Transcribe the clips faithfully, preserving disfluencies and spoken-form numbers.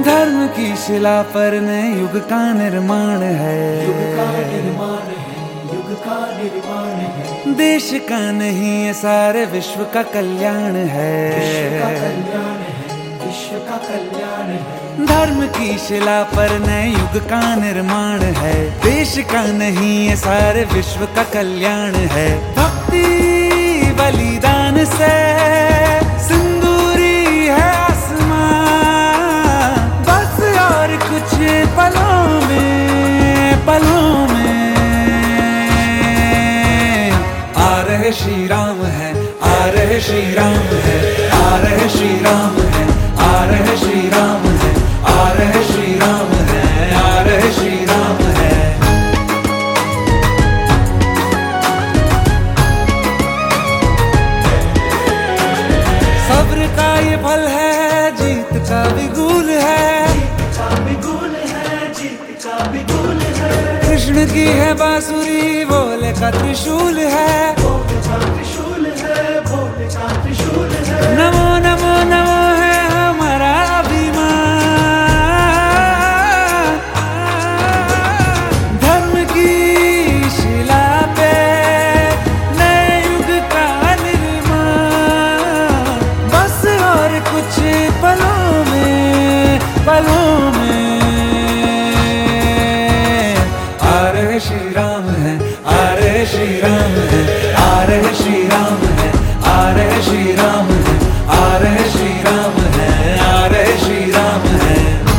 धर्म की शिला पर नए युग का निर्माण है, युग का निर्माण है, युग का निर्माण है। देश का नहीं ये सारे विश्व का कल्याण है, विश्व का कल्याण है, विश्व का कल्याण है। धर्म की शिला पर नए युग का निर्माण है, देश का नहीं ये सारे विश्व का कल्याण है। भक्ति बलिदान से सिंदूरी है आसमां, बस और कुछ पलों में पलों में आ रहे श्री राम है, आ रहे श्री राम है, आ रहे श्री राम है, आ रहे श्री राम है, आ रहे श्री राम है, आ रहे श्री राम है। सब्र का ये फल है, जीत का बिगुल है, जीत का बिगुल है, जीत का बिगुल है। कृष्ण की है बांसुरी, भोले का त्रिशूल है, भोले का त्रिशूल है, भोले का त्रिशूल है। नमो नमो नमो है हमारा अभिमान। धर्म की शिला पे नए युग का निर्माण, बस और कुछ पलों में पलों में आ रहे श्री राम है, आ रहे श्री राम है, आ रहे श्री राम है, आ रहे श्री राम है, आ रहे श्री राम है, आ रहे श्री राम है।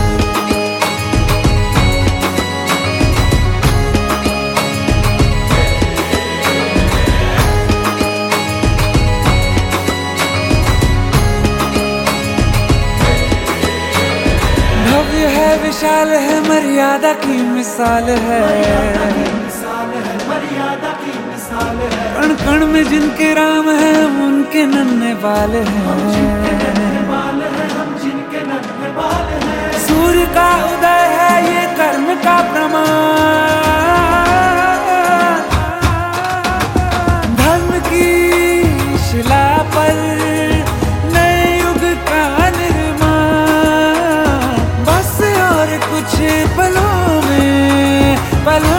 भव्य है, विशाल है, मर्यादा की मिसाल है, मिसाल है, मर्यादा की मिसाल है। कण कण में जिनके राम है, उनके नन्हे बाल हैं, नन्हे बाल है, हम जिनके नन्हे बाल हैं। सूर्य का उदय है ये कर्म का प्रमाण, धर्म की शिला पर नए युग का निर्माण, बस और कुछ पलों में पलों